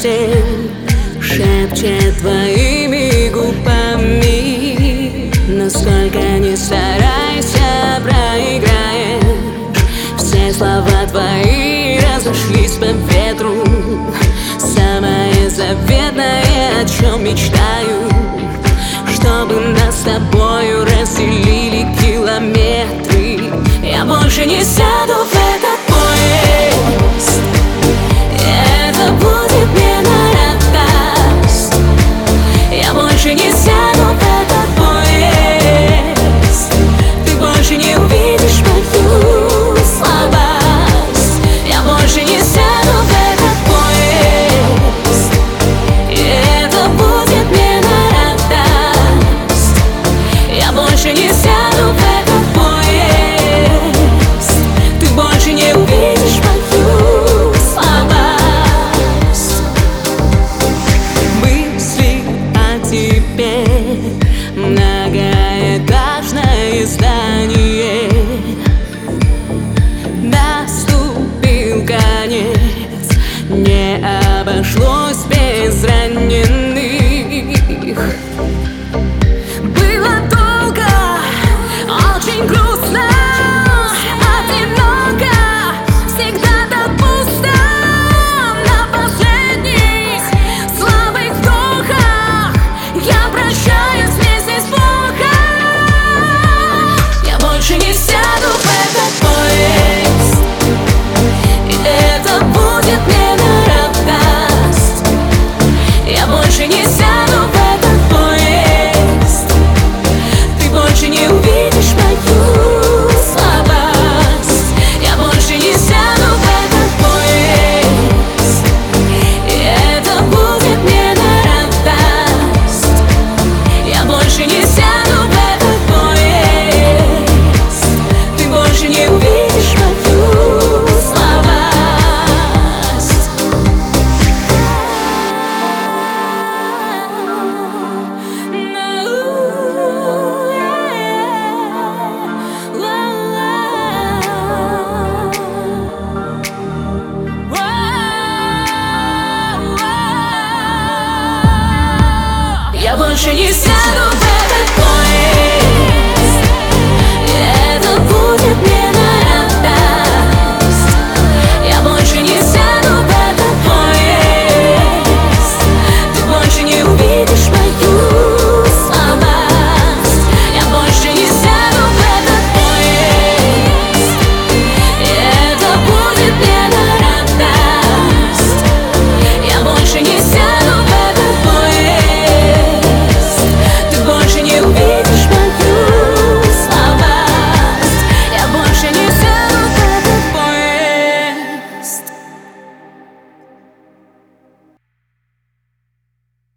постель шепчет твоими губами. Насколько не старайся, проиграешь. Все слова твои разошлись по ветру. Самое заветное, о чем мечтаю, чтобы нас с тобою разделили километры. Я больше не сяду в этот поезд. Это будет мне на радость. Я больше не сяду в этот поезд. Ты больше не увидишь мою слабость. Я больше не сяду в этот поезд. Это будет мне на радость. Я больше не сяду в этот поезд. Ты больше не увидишь мою слабость. Мысли о тебе, многоэтажное здание. Наступил конец, не обошлось без раненых. Было долго, очень грустно, одиноко, всегда так пусто. На последних слабых вдохах я прощаюсь вместе с плохо. Я больше не сяду в этот поезд. И это будет мне на радость. Я больше не сяду в этот поезд. Ты больше не увидишь мою слабость. Я больше не сяду в этот поезд. И это будет мне на радость. Я больше не сяду в этот поезд. Ты больше не увидишь мою слабость. Я больше не сяду.